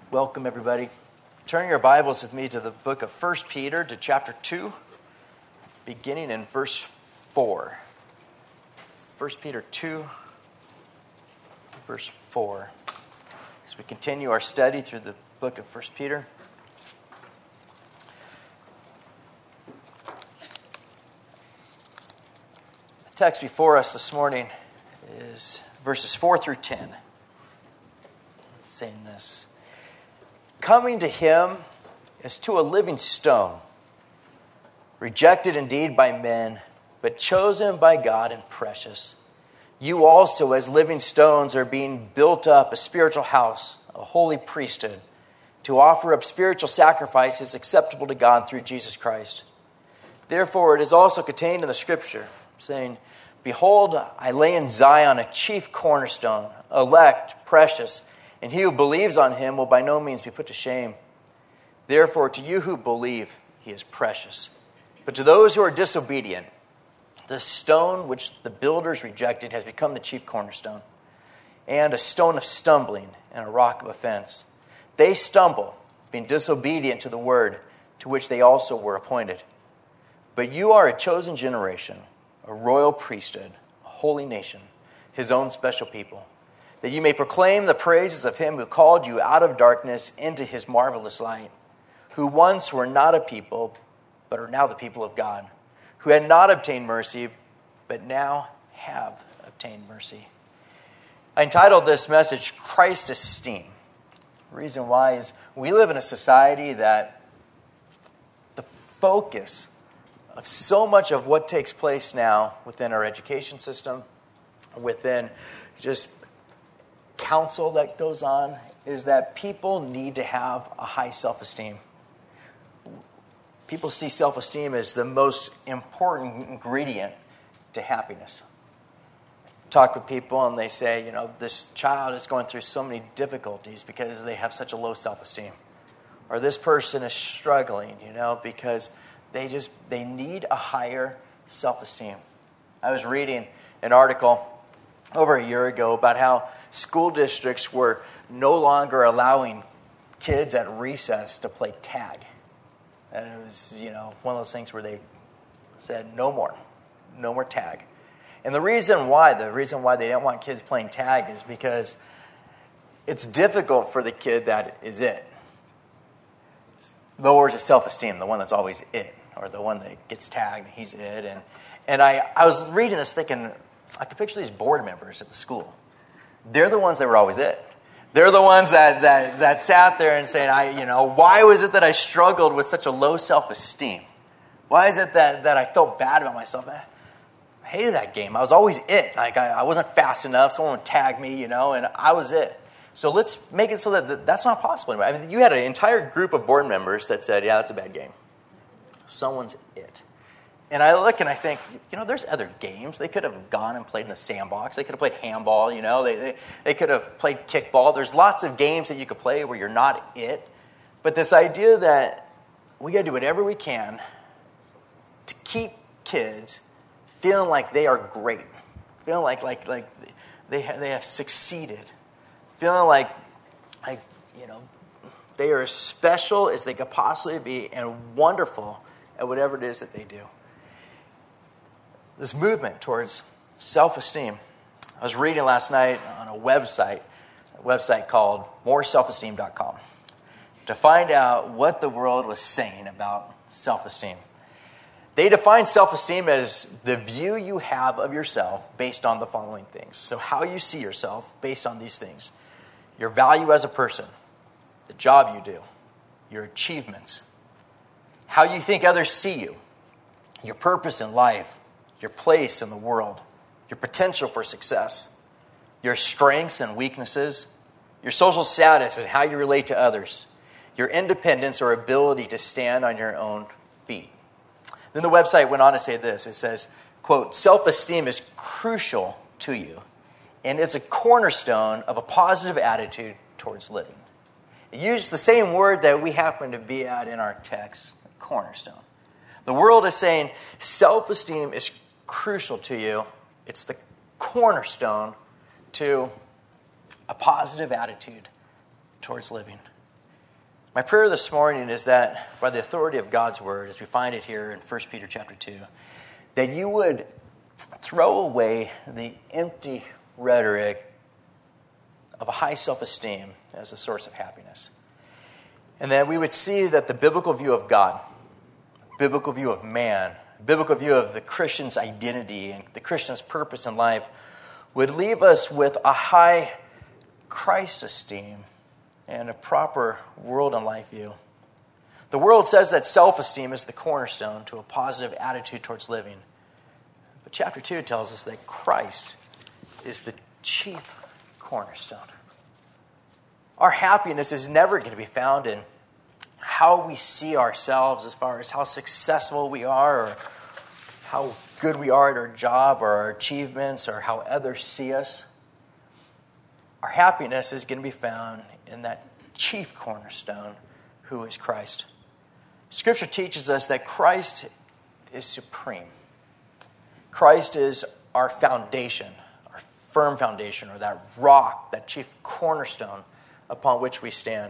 Welcome, everybody. Turn your Bibles with me to the book of 1 Peter, to chapter 2, beginning in verse 4. 1 Peter 2, verse 4. As we continue our study through the book of 1 Peter. The text before us this morning is verses 4 through 10. It's saying this: coming to him as to a living stone, rejected indeed by men, but chosen by God and precious. You also, as living stones, are being built up a spiritual house, a holy priesthood, to offer up spiritual sacrifices acceptable to God through Jesus Christ. Therefore, it is also contained in the Scripture, saying, behold, I lay in Zion a chief cornerstone, elect, precious, and he who believes on him will by no means be put to shame. Therefore, to you who believe, he is precious. But to those who are disobedient, the stone which the builders rejected has become the chief cornerstone, and a stone of stumbling and a rock of offense. They stumble, being disobedient to the word to which they also were appointed. But you are a chosen generation, a royal priesthood, a holy nation, his own special people, that you may proclaim the praises of him who called you out of darkness into his marvelous light, who once were not a people, but are now the people of God, who had not obtained mercy, but now have obtained mercy. I entitled this message, Christ Esteem. The reason why is we live in a society that the focus of so much of what takes place now within our education system, within just counsel that goes on, is that people need to have a high self-esteem. People see self-esteem as the most important ingredient to happiness. Talk with people and they say, this child is going through so many difficulties because they have such a low self-esteem. Or this person is struggling, because they need a higher self-esteem. I was reading an article over a year ago about how school districts were no longer allowing kids at recess to play tag. And it was, one of those things where they said, no more tag. And the reason why they didn't want kids playing tag is because it's difficult for the kid that is it. It lowers his self-esteem, the one that's always it, or the one that gets tagged, he's it. And I was reading this thinking, I could picture these board members at the school. They're the ones that were always it. They're the ones that sat there and saying, why was it that I struggled with such a low self-esteem? Why is it that I felt bad about myself? I hated that game. I was always it. Like I wasn't fast enough. Someone would tag me, and I was it. So let's make it so that that's not possible anymore. I mean, you had an entire group of board members that said, yeah, that's a bad game. Someone's it. And I look and I think, there's other games. They could have gone and played in the sandbox. They could have played handball, They could have played kickball. There's lots of games that you could play where you're not it. But this idea that we got to do whatever we can to keep kids feeling like they are great, feeling like they have succeeded, feeling like they are as special as they could possibly be and wonderful at whatever it is that they do. This movement towards self-esteem. I was reading last night on a website called moreselfesteem.com, to find out what the world was saying about self-esteem. They define self-esteem as the view you have of yourself based on the following things. So how you see yourself based on these things: your value as a person, the job you do, your achievements, how you think others see you, your purpose in life, your place in the world, your potential for success, your strengths and weaknesses, your social status and how you relate to others, your independence or ability to stand on your own feet. Then the website went on to say this. It says, quote, self-esteem is crucial to you and is a cornerstone of a positive attitude towards living. It used the same word that we happen to be at in our text, cornerstone. The world is saying self-esteem is crucial to you. It's the cornerstone to a positive attitude towards living. My prayer this morning is that by the authority of God's word, as we find it here in 1 Peter chapter 2, that you would throw away the empty rhetoric of a high self-esteem as a source of happiness. And that we would see that the biblical view of God, biblical view of man, biblical view of the Christian's identity and the Christian's purpose in life would leave us with a high Christ esteem and a proper world and life view. The world says that self-esteem is the cornerstone to a positive attitude towards living. But chapter 2 tells us that Christ is the chief cornerstone. Our happiness is never going to be found in how we see ourselves as far as how successful we are or how good we are at our job or our achievements or how others see us. Our happiness is going to be found in that chief cornerstone who is Christ. Scripture teaches us that Christ is supreme. Christ is our foundation, our firm foundation, or that rock, that chief cornerstone upon which we stand.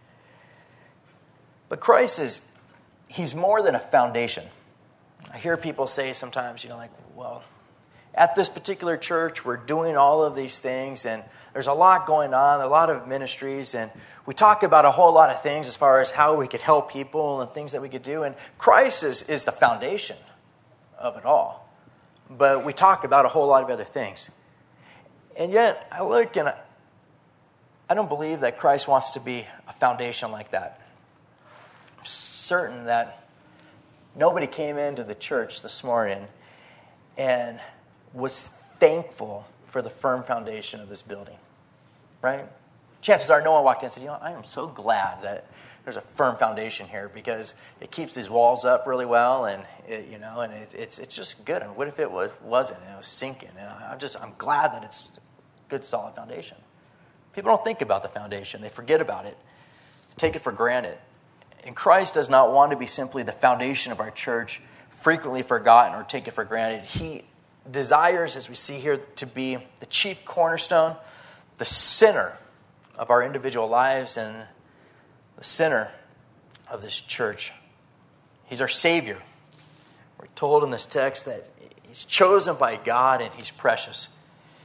But Christ he's more than a foundation. I hear people say sometimes, like, well, at this particular church, we're doing all of these things, and there's a lot going on, a lot of ministries, and we talk about a whole lot of things as far as how we could help people and things that we could do, and Christ is the foundation of it all. But we talk about a whole lot of other things. And yet, I look and I don't believe that Christ wants to be a foundation like that. I'm certain that nobody came into the church this morning and was thankful for the firm foundation of this building, right? Chances are no one walked in and said, I am so glad that there's a firm foundation here because it keeps these walls up really well, and it's just good. And what if it wasn't and it was sinking? And I'm glad that it's a good, solid foundation. People don't think about the foundation. They forget about it. They take it for granted. And Christ does not want to be simply the foundation of our church, frequently forgotten or taken for granted. He desires, as we see here, to be the chief cornerstone, the center of our individual lives, and the center of this church. He's our Savior. We're told in this text that He's chosen by God and He's precious.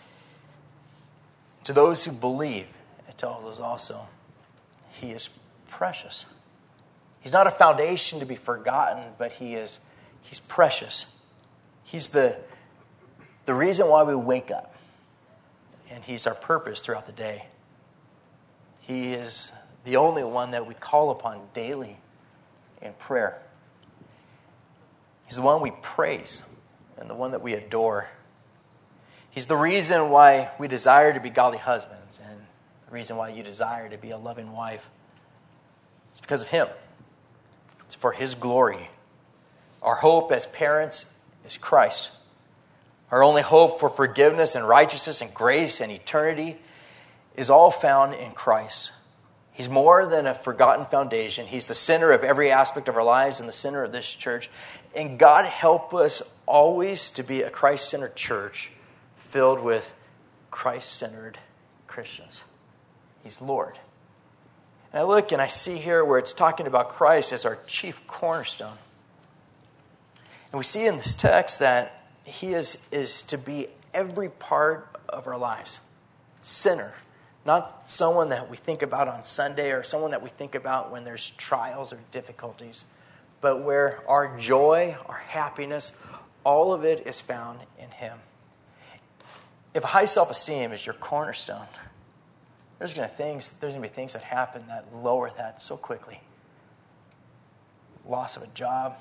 To those who believe, it tells us also, He is precious. He's not a foundation to be forgotten, but He's precious. He's the reason why we wake up. And He's our purpose throughout the day. He is the only one that we call upon daily in prayer. He's the one we praise and the one that we adore. He's the reason why we desire to be godly husbands and the reason why you desire to be a loving wife. It's because of Him. It's for His glory. Our hope as parents is Christ. Our only hope for forgiveness and righteousness and grace and eternity is all found in Christ. He's more than a forgotten foundation. He's the center of every aspect of our lives and the center of this church. And God help us always to be a Christ-centered church filled with Christ-centered Christians. He's Lord. And I look and I see here where it's talking about Christ as our chief cornerstone. And we see in this text that He is to be every part of our lives. Center. Not someone that we think about on Sunday or someone that we think about when there's trials or difficulties, but where our joy, our happiness, all of it is found in Him. If high self-esteem is your cornerstone, there's going to be things that happen that lower that so quickly. Loss of a job,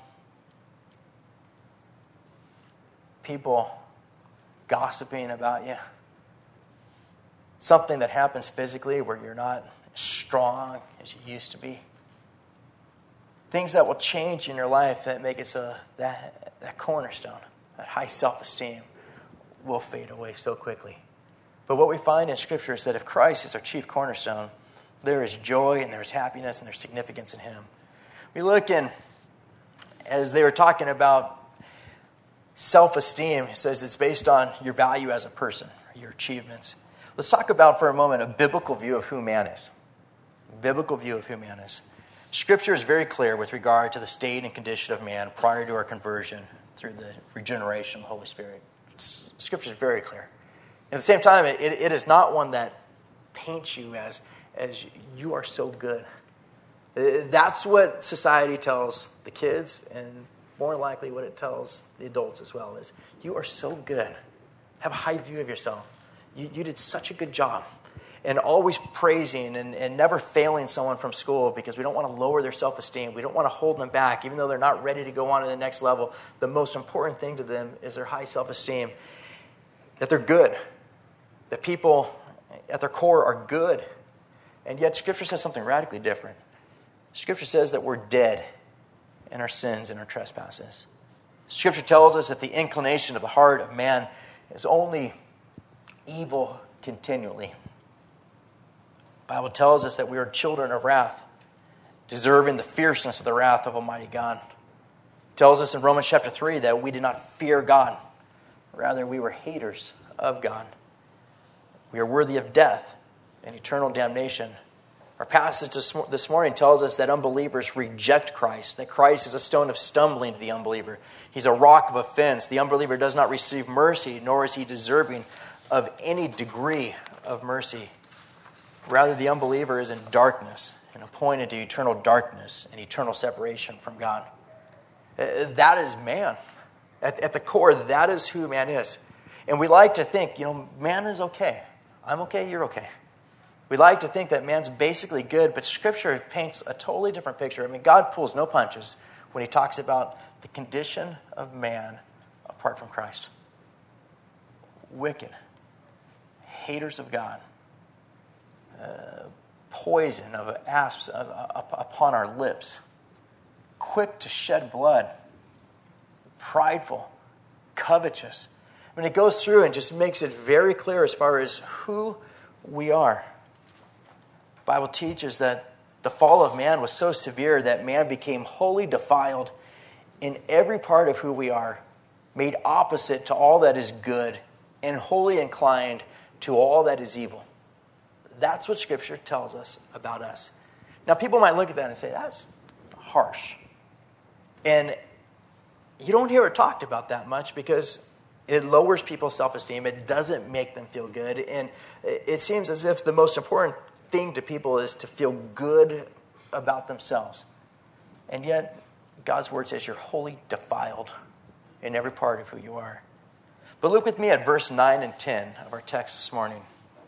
people gossiping about you, something that happens physically where you're not as strong as you used to be. Things that will change in your life that make it so that cornerstone, that high self-esteem, will fade away so quickly. But what we find in Scripture is that if Christ is our chief cornerstone, there is joy and there is happiness and there's significance in Him. We look in, as they were talking about self-esteem, it says it's based on your value as a person, your achievements. Let's talk about for a moment a biblical view of who man is. A biblical view of who man is. Scripture is very clear with regard to the state and condition of man prior to our conversion through the regeneration of the Holy Spirit. Scripture is very clear. At the same time, it is not one that paints you as you are so good. That's what society tells the kids, and more likely what it tells the adults as well, is you are so good. Have a high view of yourself. You did such a good job. And always praising and never failing someone from school because we don't want to lower their self-esteem. We don't want to hold them back, even though they're not ready to go on to the next level. The most important thing to them is their high self-esteem, that they're good, that people at their core are good. And yet Scripture says something radically different. Scripture says that we're dead in our sins and our trespasses. Scripture tells us that the inclination of the heart of man is only evil continually. The Bible tells us that we are children of wrath, deserving the fierceness of the wrath of Almighty God. It tells us in Romans chapter 3 that we did not fear God. Rather, we were haters of God. We are worthy of death and eternal damnation. Our passage this morning tells us that unbelievers reject Christ, that Christ is a stone of stumbling to the unbeliever. He's a rock of offense. The unbeliever does not receive mercy, nor is he deserving of any degree of mercy. Rather, the unbeliever is in darkness and appointed to eternal darkness and eternal separation from God. That is man. At the core, that is who man is. And we like to think, man is okay. I'm okay, you're okay. We like to think that man's basically good, but Scripture paints a totally different picture. I mean, God pulls no punches when he talks about the condition of man apart from Christ. Wicked. Haters of God. Poison of asps upon our lips. Quick to shed blood. Prideful. Covetous. I mean, it goes through and just makes it very clear as far as who we are. The Bible teaches that the fall of man was so severe that man became wholly defiled in every part of who we are, made opposite to all that is good, and wholly inclined to all that is evil. That's what Scripture tells us about us. Now, people might look at that and say, that's harsh. And you don't hear it talked about that much because it lowers people's self-esteem. It doesn't make them feel good. And it seems as if the most important thing to people is to feel good about themselves. And yet, God's word says you're wholly defiled in every part of who you are. But look with me at verse 9 and 10 of our text this morning.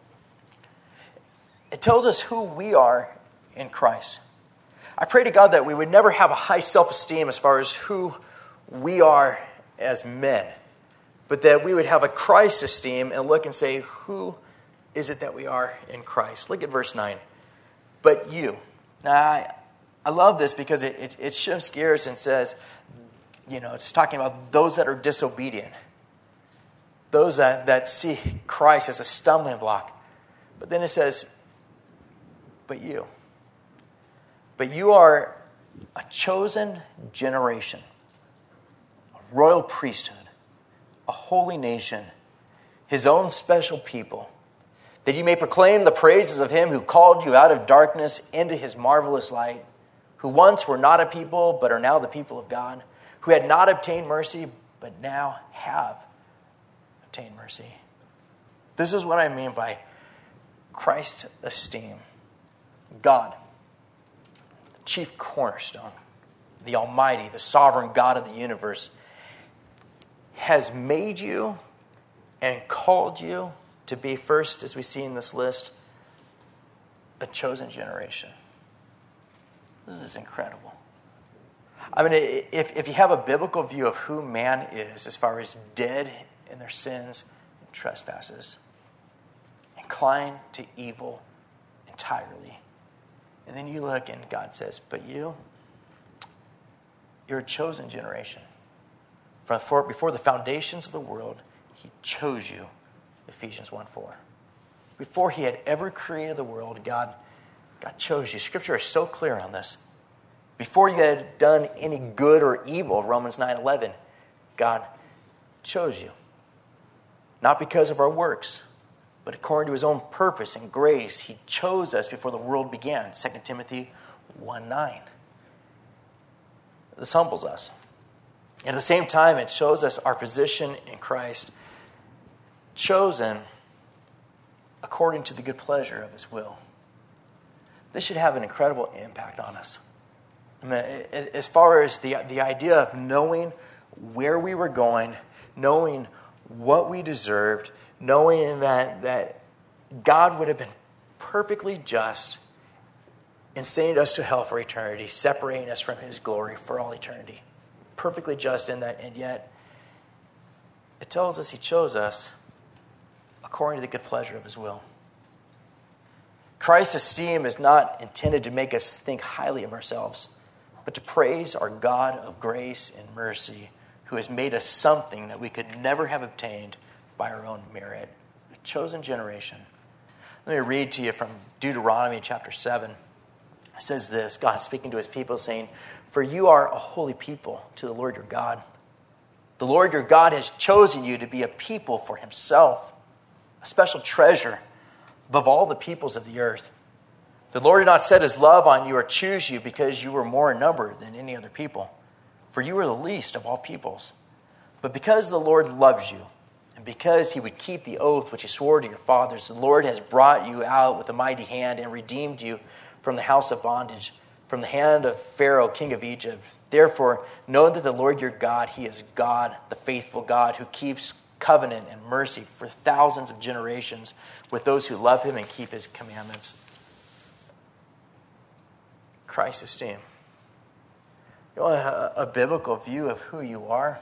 It tells us who we are in Christ. I pray to God that we would never have a high self-esteem as far as who we are as men, but that we would have a Christ esteem and look and say, who is it that we are in Christ? Look at verse 9. But you. Now, I love this because it shifts gears and says, it's talking about those that are disobedient. Those that see Christ as a stumbling block. But then it says, but you. But you are a chosen generation, a royal priesthood, a holy nation, his own special people, that you may proclaim the praises of him who called you out of darkness into his marvelous light, who once were not a people, but are now the people of God, who had not obtained mercy, but now have obtained mercy. This is what I mean by Christ esteem. God, the chief cornerstone, the Almighty, the sovereign God of the universe, has made you and called you to be first, as we see in this list, a chosen generation. This is incredible. I mean, if you have a biblical view of who man is as far as dead in their sins and trespasses, inclined to evil entirely, and then you look and God says, but you're a chosen generation. Before the foundations of the world, he chose you. Ephesians 1:4. Before he had ever created the world, God chose you. Scripture is so clear on this. Before you had done any good or evil, Romans 9:11, God chose you. Not because of our works, but according to his own purpose and grace, he chose us before the world began. 2 Timothy 1:9. This humbles us. And at the same time, it shows us our position in Christ, chosen according to the good pleasure of his will. This should have an incredible impact on us. I mean, as far as the idea of knowing where we were going, knowing what we deserved, knowing that God would have been perfectly just in sending us to hell for eternity, separating us from his glory for all eternity. Perfectly just in that, and yet it tells us he chose us according to the good pleasure of his will. Christ's esteem is not intended to make us think highly of ourselves, but to praise our God of grace and mercy, who has made us something that we could never have obtained by our own merit. A chosen generation. Let me read to you from Deuteronomy chapter 7. It says this, God speaking to his people, saying, "For you are a holy people to the Lord your God. The Lord your God has chosen you to be a people for himself, a special treasure above all the peoples of the earth. The Lord did not set his love on you or choose you because you were more in number than any other people, for you were the least of all peoples. But because the Lord loves you, and because he would keep the oath which he swore to your fathers, the Lord has brought you out with a mighty hand and redeemed you from the house of bondage, from the hand of Pharaoh, king of Egypt. Therefore, know that the Lord your God, he is God, the faithful God, who keeps covenant and mercy for thousands of generations with those who love him and keep his commandments." Christ's esteem. You want a biblical view of who you are?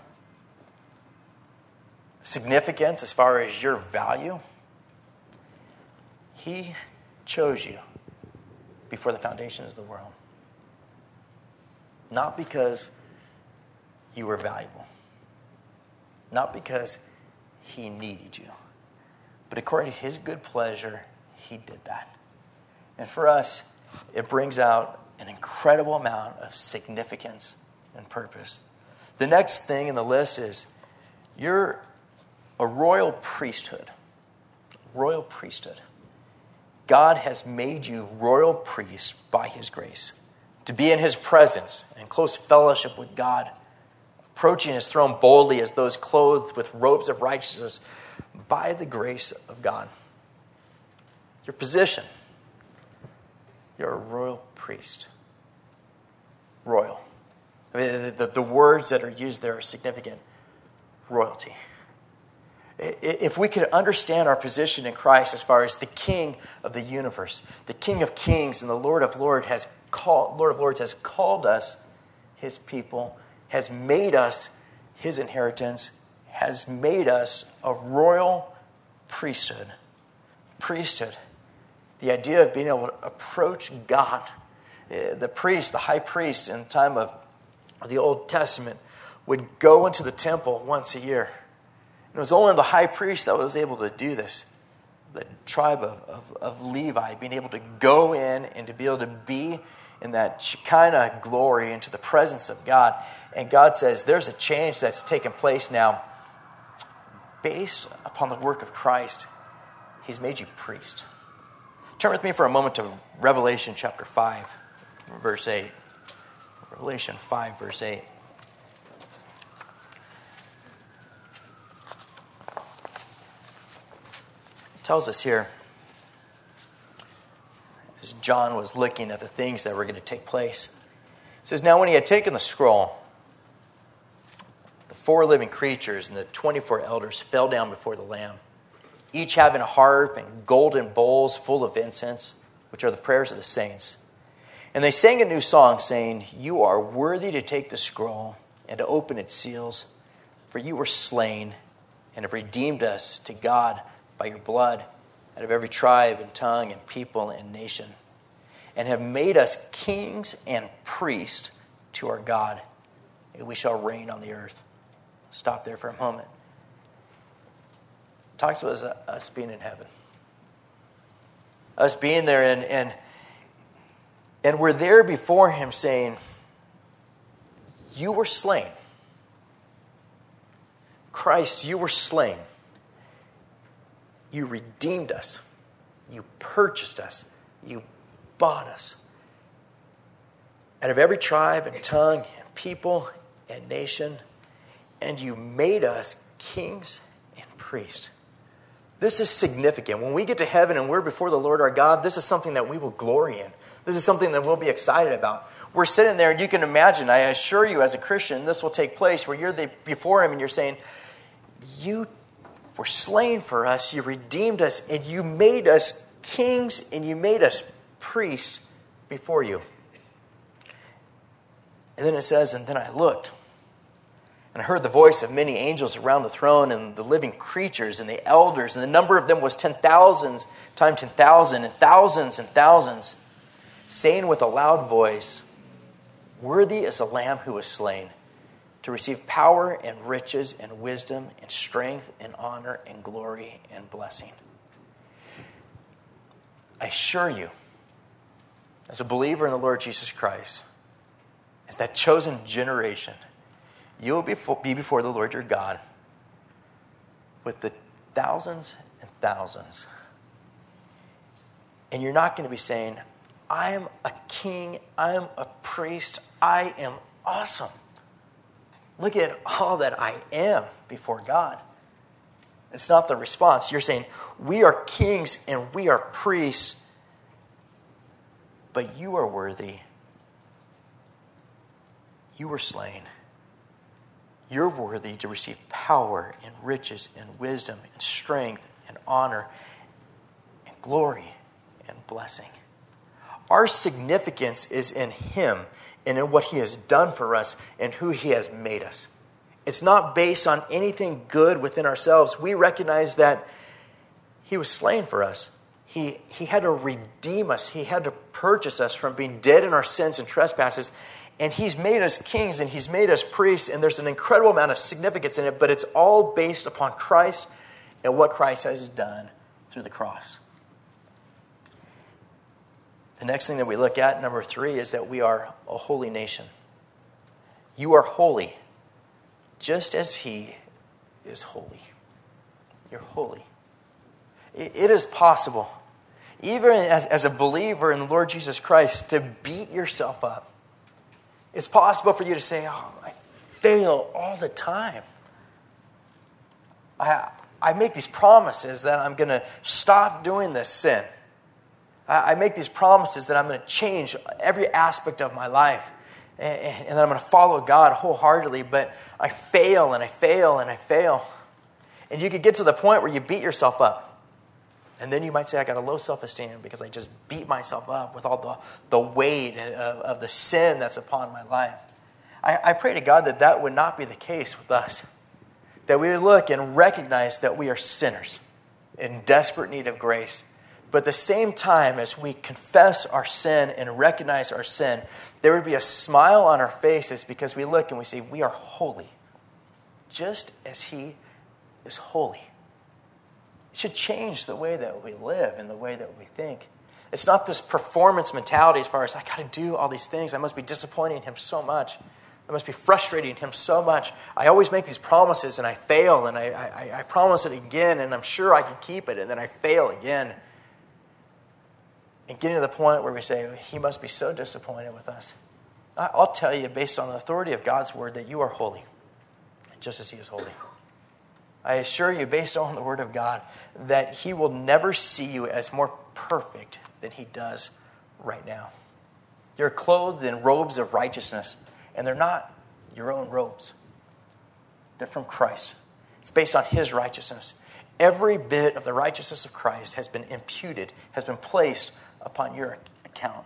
Significance as far as your value? He chose you before the foundations of the world. Not because you were valuable. Not because he needed you. But according to his good pleasure, he did that. And for us, it brings out an incredible amount of significance and purpose. The next thing in the list is you're a royal priesthood. Royal priesthood. God has made you royal priests by his grace, to be in his presence and close fellowship with God, approaching his throne boldly as those clothed with robes of righteousness by the grace of God. Your position. You're a royal priest. Royal. I mean, the words that are used there are significant. Royalty. If we could understand our position in Christ as far as the King of the universe, the King of kings and the Lord of Lords has called us his people, has made us his inheritance, has made us a royal priesthood. Priesthood. The idea of being able to approach God. The priest, the high priest in the time of the Old Testament would go into the temple once a year. It was only the high priest that was able to do this. The tribe of Levi being able to go in and to be able to be in that Shekinah glory into the presence of God. And God says there's a change that's taken place now. Based upon the work of Christ, he's made you priest. Turn with me for a moment to Revelation chapter 5, verse 8. Revelation 5, verse 8. Tells us here, as John was looking at the things that were going to take place, it says, "Now when he had taken the scroll, the 4 living creatures and the 24 elders fell down before the Lamb, each having a harp and golden bowls full of incense, which are the prayers of the saints. And they sang a new song, saying, 'You are worthy to take the scroll and to open its seals, for you were slain and have redeemed us to God by your blood out of every tribe and tongue and people and nation, and have made us kings and priests to our God, and we shall reign on the earth.'" Stop there for a moment. It talks about us being in heaven. Us being there, and we're there before him saying, "You were slain. Christ, you were slain. You redeemed us. You purchased us. You bought us. out of every tribe and tongue and people and nation, and you made us kings and priests. This is significant. When we get to heaven and we're before the Lord our God, this is something that we will glory in. This is something that we'll be excited about. We're sitting there, and you can imagine, I assure you as a Christian, this will take place where you're before him and you're saying, you were slain for us, you redeemed us, and you made us kings, and you made us priests before you. And then it says, and then I looked, and I heard the voice of many angels around the throne, and the living creatures, and the elders, and the number of them was 10,000 times 10,000, and thousands, saying with a loud voice, worthy is the Lamb who was slain, to receive power and riches and wisdom and strength and honor and glory and blessing. I assure you, as a believer in the Lord Jesus Christ, as that chosen generation, you will be before the Lord your God with the thousands and thousands. And you're not going to be saying, I am a king, I am a priest, I am awesome. Look at all that I am before God. It's not the response. You're saying, we are kings and we are priests, but you are worthy. You were slain. You're worthy to receive power and riches and wisdom and strength and honor and glory and blessing. Our significance is in him and in what he has done for us and who he has made us. It's not based on anything good within ourselves. We recognize that he was slain for us. He had to redeem us. He had to purchase us from being dead in our sins and trespasses. And he's made us kings and he's made us priests. And there's an incredible amount of significance in it. But it's all based upon Christ and what Christ has done through the cross. The next thing that we look at, number 3, is that we are a holy nation. You are holy, just as he is holy. You're holy. It is possible, even as a believer in the Lord Jesus Christ, to beat yourself up. It's possible for you to say, oh, I fail all the time. I make these promises that I'm going to stop doing this sin. I make these promises that I'm going to change every aspect of my life and that I'm going to follow God wholeheartedly, but I fail and I fail and I fail. And you could get to the point where you beat yourself up. And then you might say, I got a low self-esteem because I just beat myself up with all the weight of the sin that's upon my life. I pray to God that would not be the case with us. That we would look and recognize that we are sinners in desperate need of grace. But at the same time, as we confess our sin and recognize our sin, there would be a smile on our faces because we look and we say, we are holy, just as he is holy. It should change the way that we live and the way that we think. It's not this performance mentality as far as, I got to do all these things. I must be disappointing him so much. I must be frustrating him so much. I always make these promises and I fail, and I promise it again, and I'm sure I can keep it, and then I fail again. And getting to the point where we say, he must be so disappointed with us. I'll tell you, based on the authority of God's word, that you are holy, just as he is holy. I assure you, based on the word of God, that he will never see you as more perfect than he does right now. You're clothed in robes of righteousness, and they're not your own robes. They're from Christ. It's based on his righteousness. Every bit of the righteousness of Christ has been imputed, has been placed upon your account.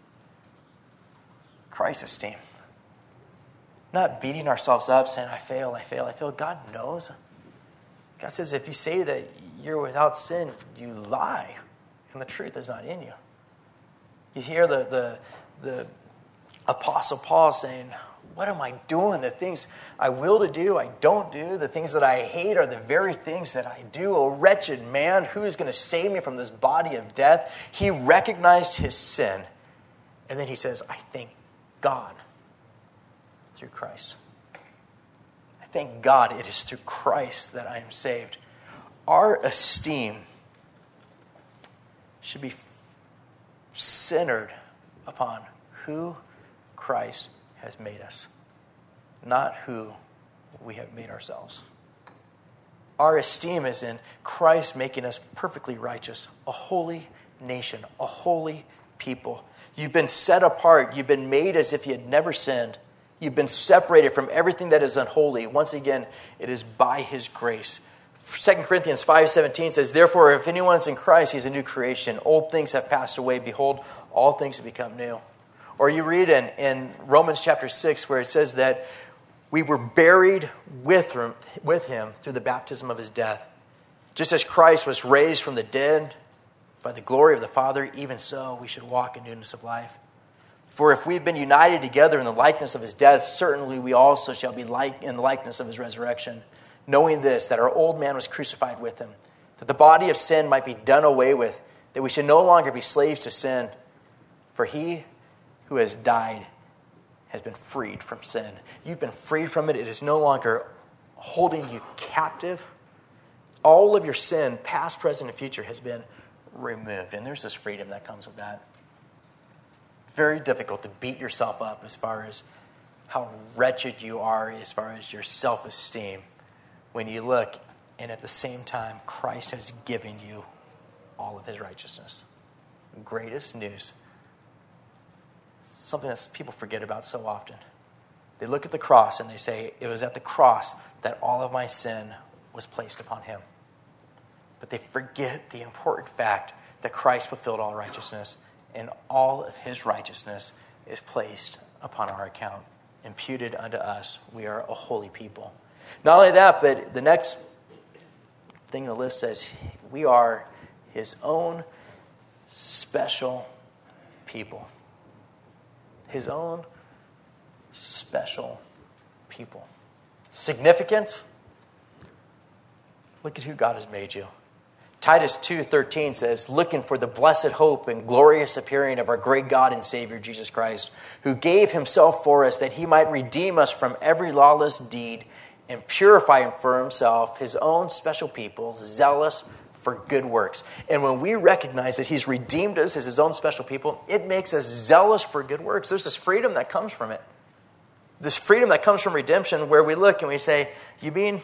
Christ's esteem. Not beating ourselves up, saying, I fail. God knows. God says, if you say that you're without sin, you lie, and the truth is not in you. You hear the Apostle Paul saying, what am I doing? The things I will to do, I don't do. The things that I hate are the very things that I do. O wretched man, who is going to save me from this body of death? He recognized his sin. And then he says, I thank God through Christ. I thank God it is through Christ that I am saved. Our esteem should be centered upon who Christ has made us, not who we have made ourselves. Our esteem is in Christ making us perfectly righteous, a holy nation, a holy people. You've been set apart. You've been made as if you had never sinned. You've been separated from everything that is unholy. Once again, it is by his grace. 2 Corinthians 5:17 says, therefore, if anyone is in Christ, he's a new creation. Old things have passed away. Behold, all things have become new. Or you read in Romans chapter 6 where it says that we were buried with him through the baptism of his death. Just as Christ was raised from the dead by the glory of the Father, even so we should walk in newness of life. For if we've been united together in the likeness of his death, certainly we also shall be in the likeness of his resurrection. Knowing this, that our old man was crucified with him, that the body of sin might be done away with, that we should no longer be slaves to sin. For he who has died has been freed from sin. You've been freed from it. It is no longer holding you captive. All of your sin, past, present, and future, has been removed. And there's this freedom that comes with that. Very difficult to beat yourself up as far as how wretched you are, as far as your self-esteem, when you look and at the same time Christ has given you all of his righteousness. Greatest news. Something that people forget about so often. They look at the cross and they say, it was at the cross that all of my sin was placed upon him. But they forget the important fact that Christ fulfilled all righteousness, and all of his righteousness is placed upon our account, imputed unto us. We are a holy people. Not only that, but the next thing the list says, we are his own special people. His own special people. Significance? Look at who God has made you. Titus 2:13 says, looking for the blessed hope and glorious appearing of our great God and Savior, Jesus Christ, who gave himself for us that he might redeem us from every lawless deed and purify for himself his own special people, zealous for good works. And when we recognize that he's redeemed us as his own special people, it makes us zealous for good works. There's this freedom that comes from it. This freedom that comes from redemption where we look and we say, you mean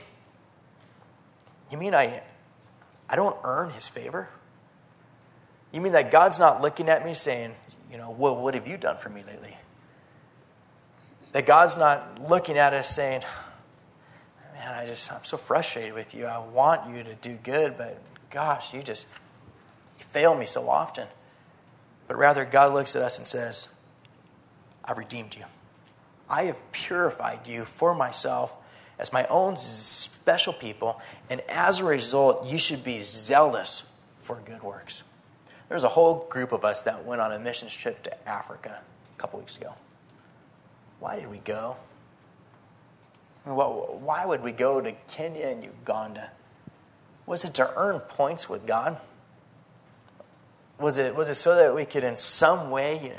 I don't earn his favor? You mean that God's not looking at me saying, well, what have you done for me lately? That God's not looking at us saying, man, I'm so frustrated with you. I want you to do good, but gosh, you fail me so often. But rather, God looks at us and says, I've redeemed you. I have purified you for myself as my own special people, and as a result, you should be zealous for good works. There's a whole group of us that went on a missions trip to Africa a couple weeks ago. Why did we go? Why would we go to Kenya and Uganda? Was it to earn points with God? Was it so that we could in some way,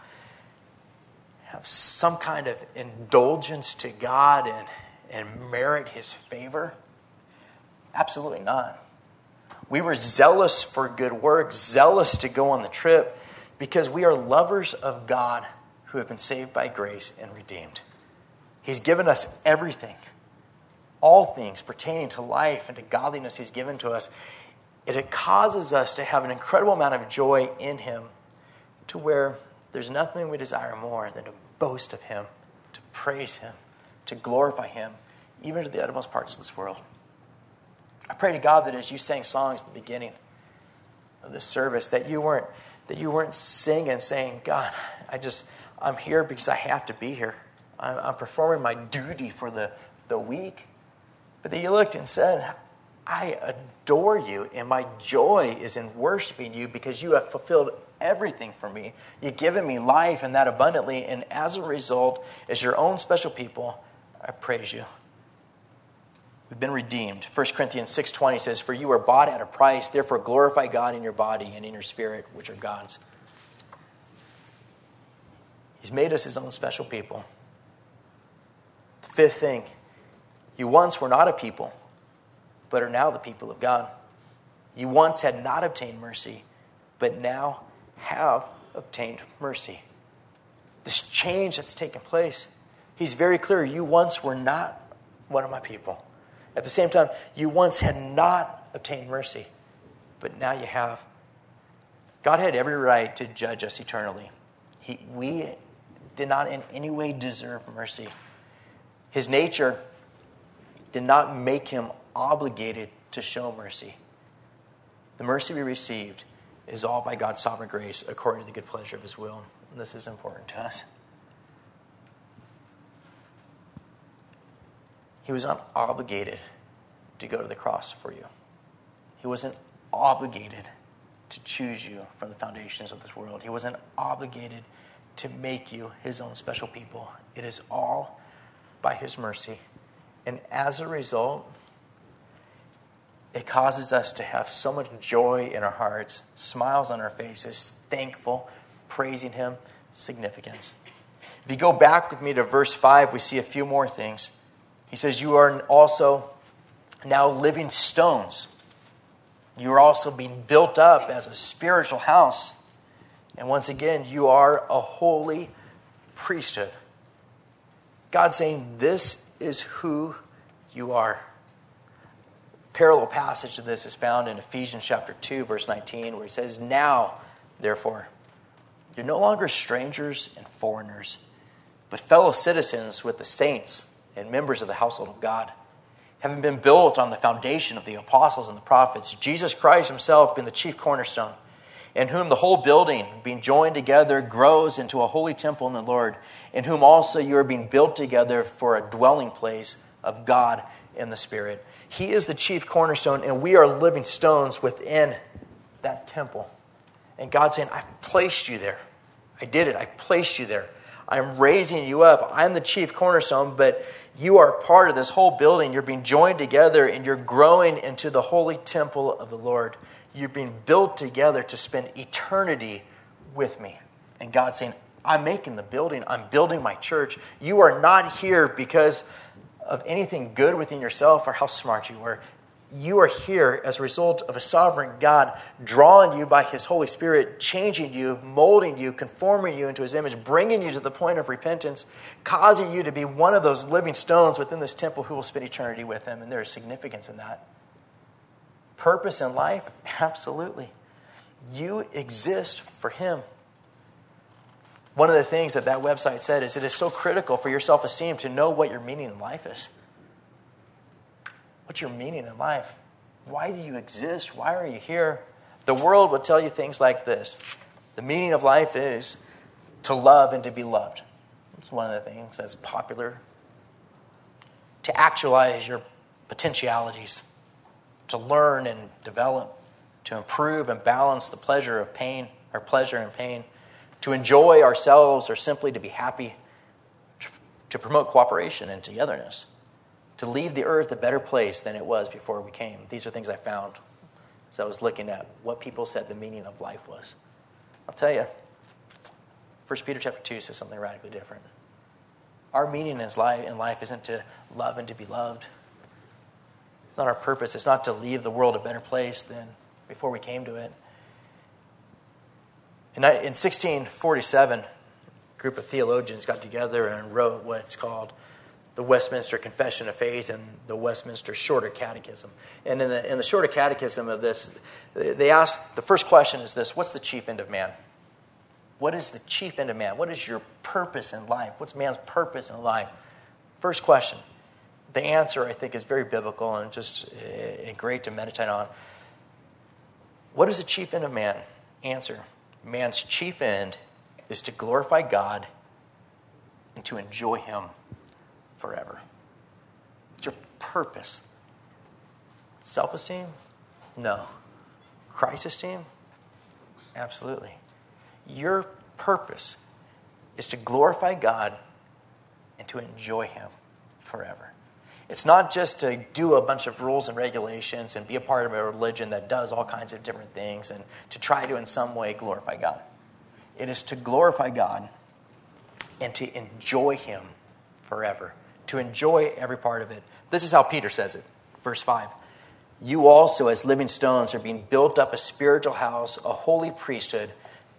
have some kind of indulgence to God and merit his favor? Absolutely not. We were zealous for good works, zealous to go on the trip, because we are lovers of God who have been saved by grace and redeemed. He's given us everything. All things pertaining to life and to godliness he's given to us. It causes us to have an incredible amount of joy in him, to where there's nothing we desire more than to boast of him, to praise him, to glorify him, even to the uttermost parts of this world. I pray to God that as you sang songs at the beginning of this service, that you weren't singing saying, God, I'm here because I have to be here. I'm performing my duty for the week. But that you looked and said, I adore you, and my joy is in worshiping you because you have fulfilled everything for me. You've given me life and that abundantly, and as a result, as your own special people, I praise you. We've been redeemed. 1 Corinthians 6:20 says, for you are bought at a price, therefore glorify God in your body and in your spirit, which are God's. He's made us his own special people. The fifth thing, you once were not a people, but are now the people of God. You once had not obtained mercy, but now have obtained mercy. This change that's taken place. He's very clear. You once were not one of my people. At the same time, you once had not obtained mercy, but now you have. God had every right to judge us eternally. We did not in any way deserve mercy. His nature did not make him obligated to show mercy. The mercy we received is all by God's sovereign grace according to the good pleasure of his will. And this is important to us. He was not obligated to go to the cross for you. He wasn't obligated to choose you from the foundations of this world. He wasn't obligated to make you his own special people. It is all by his mercy. And as a result, it causes us to have so much joy in our hearts, smiles on our faces, thankful, praising him, significance. If you go back with me to verse 5, we see a few more things. He says, you are also now living stones. You are also being built up as a spiritual house. And once again, you are a holy priesthood. God's saying, this is who you are. Parallel passage to this is found in Ephesians chapter 2, verse 19, where he says, now, therefore, you're no longer strangers and foreigners, but fellow citizens with the saints and members of the household of God, having been built on the foundation of the apostles and the prophets, Jesus Christ himself being the chief cornerstone, in whom the whole building, being joined together, grows into a holy temple in the Lord, in whom also you are being built together for a dwelling place of God in the Spirit. He is the chief cornerstone, and we are living stones within that temple. And God's saying, I've placed you there. I did it. I placed you there. I'm raising you up. I'm the chief cornerstone, but you are part of this whole building. You're being joined together, and you're growing into the holy temple of the Lord. You're being built together to spend eternity with me. And God's saying, I'm making the building. I'm building my church. You are not here because of anything good within yourself or how smart you were. You are here as a result of a sovereign God drawing you by his Holy Spirit, changing you, molding you, conforming you into his image, bringing you to the point of repentance, causing you to be one of those living stones within this temple who will spend eternity with him. And there is significance in that. Purpose in life? Absolutely. You exist for him. One of the things that website said is it is so critical for your self-esteem to know what your meaning in life is. What's your meaning in life? Why do you exist? Why are you here? The world will tell you things like this. The meaning of life is to love and to be loved. It's one of the things that's popular. To actualize your potentialities. To learn and develop. To improve and balance the pleasure of pain, or pleasure and pain. To enjoy ourselves or simply to be happy. To promote cooperation and togetherness. To leave the earth a better place than it was before we came. These are things I found as I was looking at what people said the meaning of life was. I'll tell you, 1 Peter chapter 2 says something radically different. Our meaning in life isn't to love and to be loved. It's not our purpose. It's not to leave the world a better place than before we came to it. In 1647, a group of theologians got together and wrote what's called the Westminster Confession of Faith and the Westminster Shorter Catechism. And in the Shorter Catechism of this, they asked, the first question is this: what's the chief end of man? What is the chief end of man? What is your purpose in life? What's man's purpose in life? First question. The answer, I think, is very biblical and just great to meditate on. What is the chief end of man? Answer. Man's chief end is to glorify God and to enjoy him forever. It's your purpose. Self-esteem? No. Christ-esteem? Absolutely. Your purpose is to glorify God and to enjoy him forever. It's not just to do a bunch of rules and regulations and be a part of a religion that does all kinds of different things and to try to in some way glorify God. It is to glorify God and to enjoy him forever. To enjoy every part of it. This is how Peter says it. Verse 5. You also, as living stones, are being built up a spiritual house, a holy priesthood,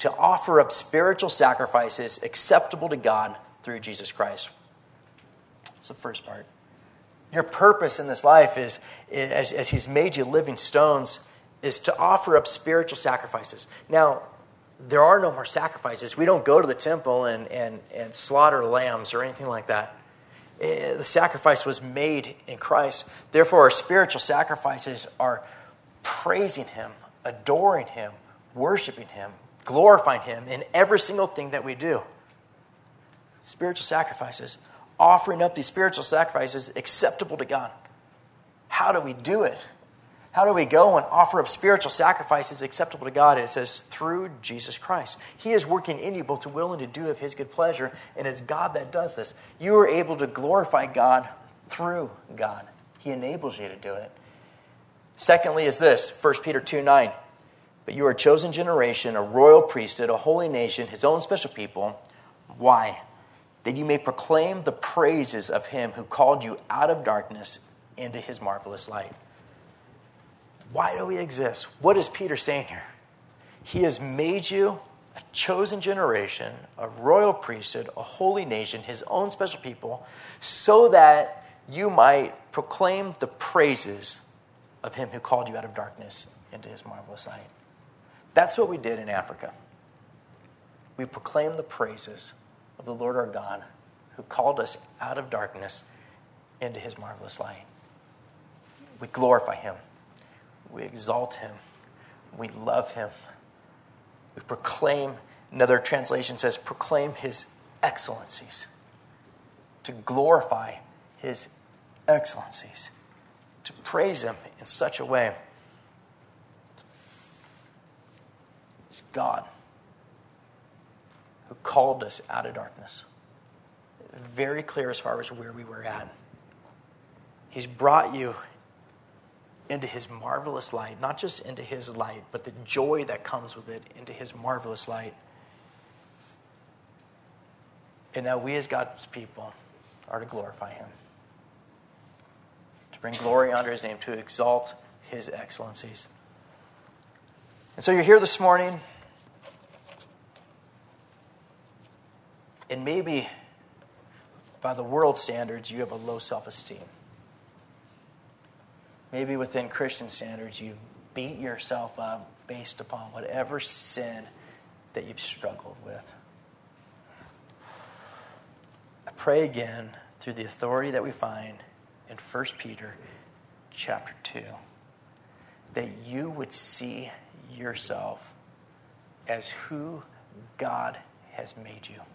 to offer up spiritual sacrifices acceptable to God through Jesus Christ. That's the first part. Your purpose in this life is, as he's made you living stones, is to offer up spiritual sacrifices. Now, there are no more sacrifices. We don't go to the temple and slaughter lambs or anything like that. The sacrifice was made in Christ. Therefore, our spiritual sacrifices are praising him, adoring him, worshiping him, glorifying him in every single thing that we do. Spiritual sacrifices, offering up these spiritual sacrifices acceptable to God. How do we do it? How do we go and offer up spiritual sacrifices acceptable to God? It says, through Jesus Christ. He is working in you both to will and to do of his good pleasure, and it's God that does this. You are able to glorify God through God. He enables you to do it. Secondly is this, 1 Peter 2:9. But you are a chosen generation, a royal priesthood, a holy nation, his own special people. Why? That you may proclaim the praises of him who called you out of darkness into his marvelous light. Why do we exist? What is Peter saying here? He has made you a chosen generation, a royal priesthood, a holy nation, his own special people, so that you might proclaim the praises of him who called you out of darkness into his marvelous light. That's what we did in Africa. We proclaimed the praises of the Lord our God, who called us out of darkness into his marvelous light. We glorify him. We exalt him. We love him. We proclaim, another translation says, proclaim his excellencies. To glorify his excellencies. To praise him in such a way. It's God who called us out of darkness. Very clear as far as where we were at. He's brought you into his marvelous light, not just into his light, but the joy that comes with it, into his marvelous light. And now we as God's people are to glorify him, to bring glory under his name, to exalt his excellencies. And so you're here this morning, and maybe by the world standards you have a low self-esteem. Maybe within Christian standards, you beat yourself up based upon whatever sin that you've struggled with. I pray again through the authority that we find in 1 Peter chapter 2, that you would see yourself as who God has made you.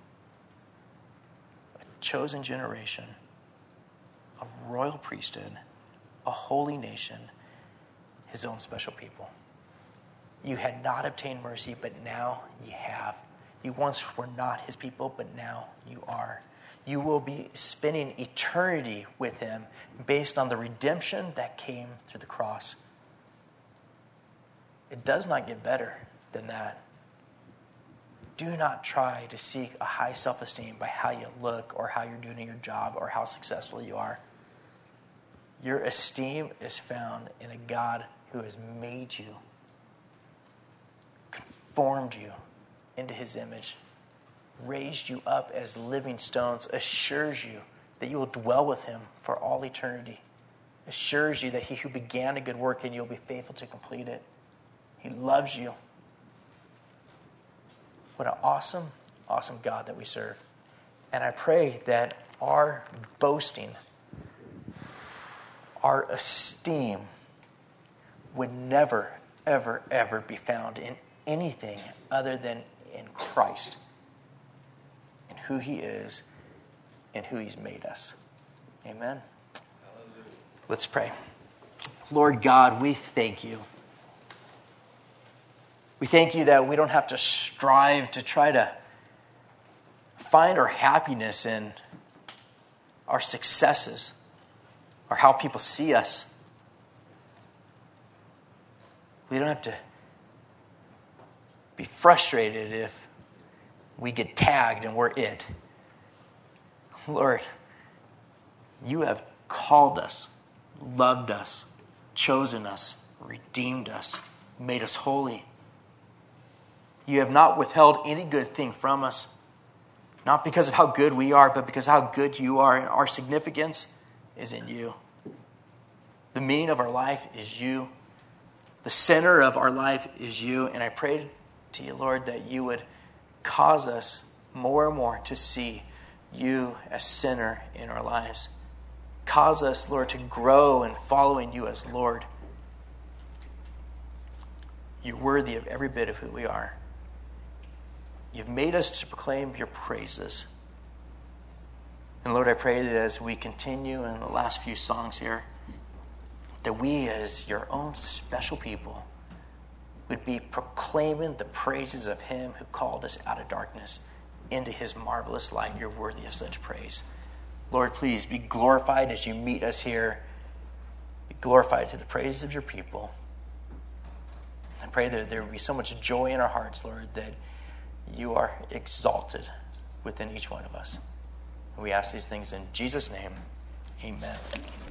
A chosen generation, a royal priesthood, a holy nation, his own special people. You had not obtained mercy, but now you have. You once were not his people, but now you are. You will be spending eternity with him based on the redemption that came through the cross. It does not get better than that. Do not try to seek a high self-esteem by how you look or how you're doing in your job or how successful you are. Your esteem is found in a God who has made you, conformed you into his image, raised you up as living stones, assures you that you will dwell with him for all eternity, assures you that he who began a good work in you will be faithful to complete it. He loves you. What an awesome, awesome God that we serve. And I pray that our boasting, our esteem would never, ever, ever be found in anything other than in Christ, in who he is, and who he's made us. Amen. Hallelujah. Let's pray. Lord God, we thank you. We thank you that we don't have to strive to try to find our happiness in our successes or how people see us. We don't have to be frustrated if we get tagged and we're it. Lord, you have called us, loved us, chosen us, redeemed us, made us holy. You have not withheld any good thing from us, not because of how good we are, but because how good you are, and our significance is in you. The meaning of our life is you. The center of our life is you. And I pray to you, Lord, that you would cause us more and more to see you as center in our lives. Cause us, Lord, to grow in following you as Lord. You're worthy of every bit of who we are. You've made us to proclaim your praises. And Lord, I pray that as we continue in the last few songs here, that we as your own special people would be proclaiming the praises of him who called us out of darkness into his marvelous light. You're worthy of such praise. Lord, please be glorified as you meet us here. Be glorified to the praises of your people. I pray that there would be so much joy in our hearts, Lord, that you are exalted within each one of us. And we ask these things in Jesus' name. Amen.